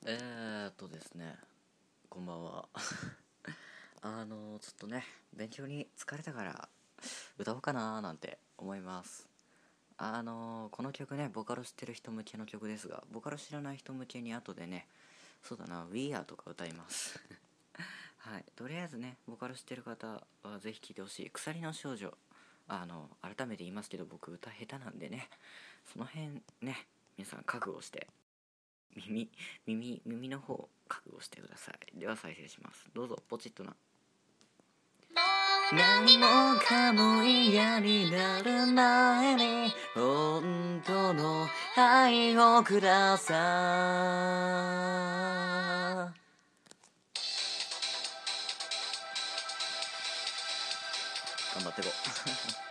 ですね、こんばんは。ちょっとね、勉強に疲れたから歌おうかなーなんて思います。この曲ね、ボカロ知ってる人向けの曲ですが、ボカロ知らない人向けに後でね、そうだな、We Are とか歌います。はい、とりあえずね、ボカロ知ってる方はぜひ聴いてほしい。鎖の少女。改めて言いますけど、僕歌下手なんでね、その辺ね、皆さん覚悟して、耳の方覚悟してください。では再生します。どうぞ。ポチッとな。何もかも嫌になる前に本当の愛をください。頑張ってこう。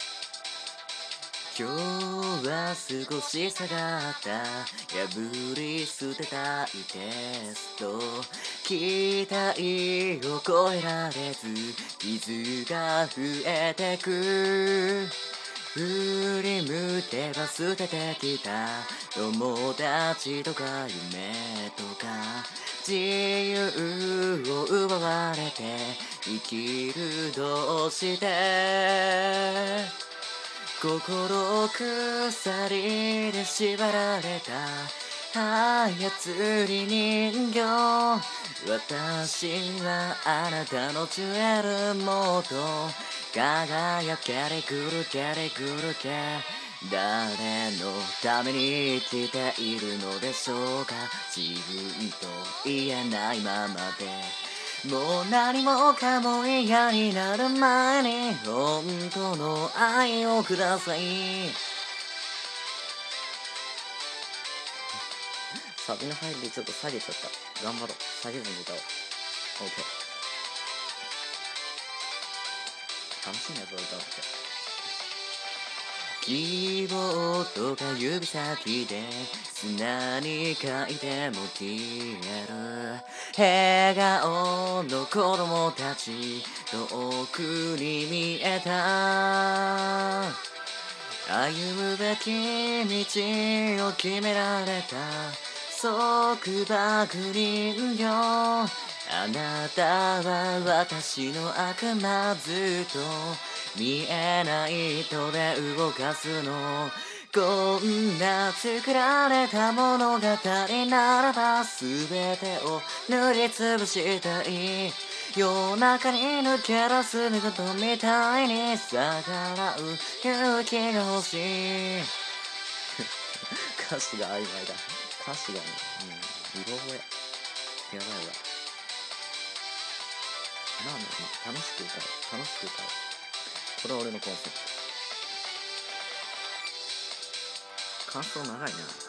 今日は少し下がった破り捨てたいテスト、期待を超えられず傷が増えてく、振り向けば捨ててきた友達とか夢とか自由を奪われて生きるどうして心鎖で縛られた操り人形、私はあなたのジュエルもっと輝けれくるけれくるけ、誰のために生きているのでしょうか、自分と言えないままでもう何もかも嫌になる前に本当の愛をください。サビの入りちょっと下げちゃった。頑張ろう。下げずに歌おう。 OK。 楽しいね、これ歌って。希望とか指先で砂に書いても消える笑顔の子供たち、遠くに見えた歩むべき道を決められた束縛人形、あなたは私の悪魔、ずっと見えない糸で動かすの、こんな作られた物語ならば全てを塗りつぶしたい、夜中に抜け出す女神みたいに逆らう勇気が欲しい。歌詞が曖昧だ。歌詞がね、うろ覚え。やばいやばい。なんだろうな、楽しく歌う。楽しく歌う。これは俺のコンセプト。感想長いな。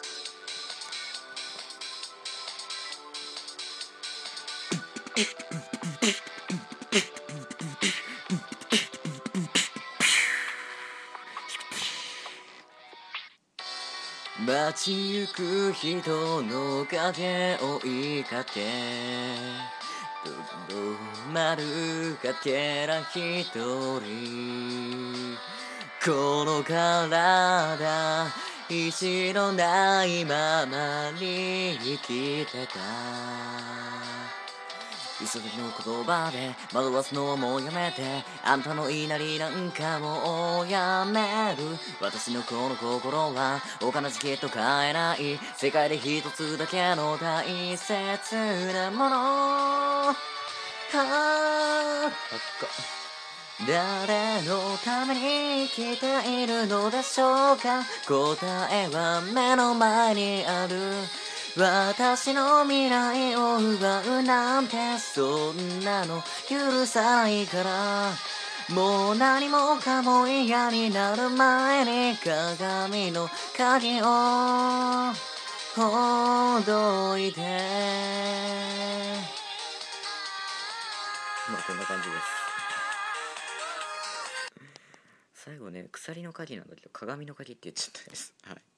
街行く人の影を追いかけとどまるかけら一人、この体意志のないままに生きてた、急ぎの言葉で惑わすのもやめて、あんたの言いなりなんかもうやめる、私のこの心はお金じきっと買えない、世界で一つだけの大切なもの、誰のために生きているのでしょうか、答えは目の前にある、私の未来を奪うなんてそんなの許さないから、もう何もかも嫌になる前に鏡の鍵をほどいて。まあこんな感じです。最後ね、鎖の鍵なんだけど鏡の鍵って言っちゃったです。はい。